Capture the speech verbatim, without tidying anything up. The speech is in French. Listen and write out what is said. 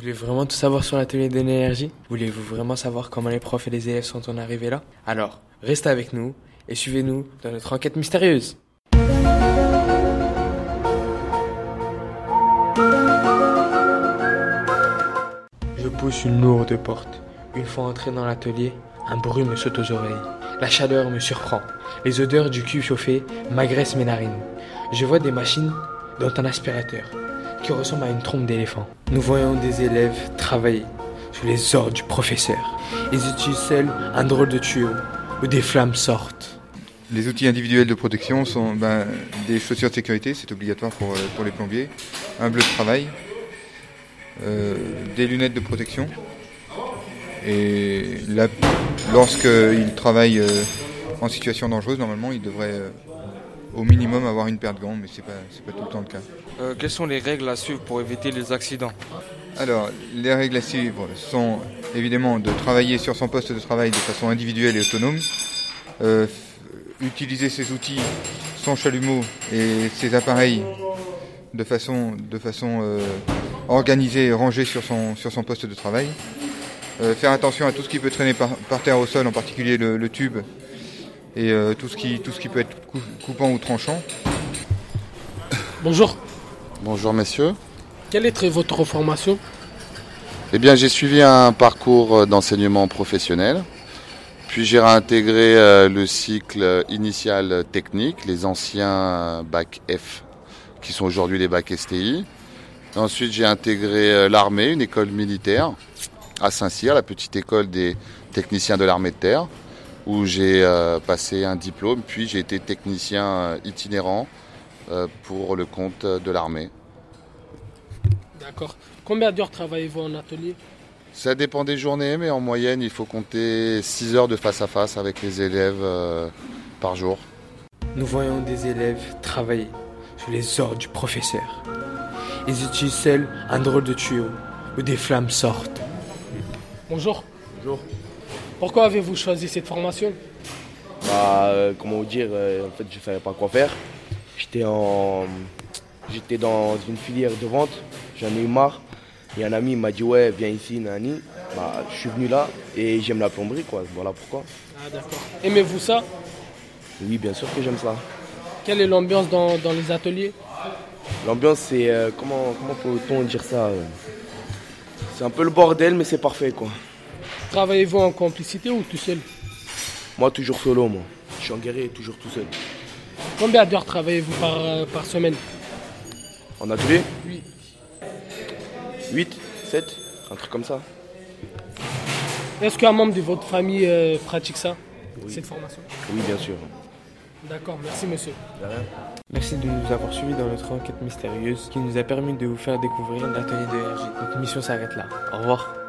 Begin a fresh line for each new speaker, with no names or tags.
voulez vraiment tout savoir sur l'atelier de l'énergie? Voulez-vous vraiment savoir comment les profs et les élèves sont en arrivés là? Alors, restez avec nous et suivez-nous dans notre enquête mystérieuse. Je pousse une lourde porte. Une fois entré dans l'atelier, un bruit me saute aux oreilles. La chaleur me surprend. Les odeurs du cul chauffé m'agressent mes narines. Je vois des machines, dont un aspirateur, qui ressemble à une trompe d'éléphant. Nous voyons des élèves travailler sous les ordres du professeur. Ils utilisent seuls un drôle de tuyau où des flammes sortent.
Les outils individuels de protection sont ben, des chaussures de sécurité, c'est obligatoire pour, pour les plombiers, un bleu de travail, euh, des lunettes de protection. Et là, lorsqu'ils travaillent euh, en situation dangereuse, normalement, ils devraient euh, au minimum avoir une paire de gants, mais ce n'est pas, c'est pas tout le temps le cas.
Euh, quelles sont les règles à suivre pour éviter les accidents?
Alors, les règles à suivre sont évidemment de travailler sur son poste de travail de façon individuelle et autonome, euh, utiliser ses outils, son chalumeau et ses appareils de façon, de façon euh, organisée et rangée sur son, sur son poste de travail. Euh, faire attention à tout ce qui peut traîner par, par terre au sol, en particulier le, le tube et euh, tout, ce qui, tout ce qui peut être coupant ou tranchant.
Bonjour.
Bonjour messieurs.
Quelle est votre formation?
Eh bien j'ai suivi un parcours d'enseignement professionnel, puis j'ai réintégré euh, le cycle initial technique, les anciens bac F qui sont aujourd'hui les bac S T I. Ensuite j'ai intégré euh, l'armée, une école militaire à Saint-Cyr, la petite école des techniciens de l'armée de terre, où j'ai euh, passé un diplôme, puis j'ai été technicien euh, itinérant euh, pour le compte de l'armée.
D'accord. Combien d'heures travaillez-vous en atelier?
Ça dépend des journées, mais en moyenne, il faut compter six heures de face à face avec les élèves euh, par jour.
Nous voyons des élèves travailler sous les ordres du professeur. Ils utilisent seuls un drôle de tuyau où des flammes sortent.
Bonjour.
Bonjour.
Pourquoi avez-vous choisi cette formation?
Bah, euh, comment vous dire, euh, en fait, je ne savais pas quoi faire. J'étais en, j'étais dans une filière de vente, j'en ai eu marre. Et un ami m'a dit ouais, viens ici, Nani. Bah, je suis venu là et j'aime la plomberie, quoi. Voilà pourquoi.
Ah d'accord. Aimez-vous ça?
Oui, bien sûr que j'aime ça.
Quelle est l'ambiance dans, dans les ateliers?
L'ambiance, c'est euh, comment, comment peut-on dire ça euh, c'est un peu le bordel, mais c'est parfait, quoi.
Travaillez-vous en complicité ou tout seul?
Moi, toujours solo, moi. Je suis en guerrier, toujours tout seul.
Combien d'heures travaillez-vous par, euh, par semaine?
En atelier?
Oui.
huit, sept, un truc comme ça.
Est-ce qu'un membre de votre famille euh, pratique ça,
Oui.
cette formation?
Oui, bien sûr.
D'accord, merci monsieur.
De rien.
Merci de nous avoir suivis dans notre enquête mystérieuse qui nous a permis de vous faire découvrir l'atelier de R J. Notre mission s'arrête là. Au revoir.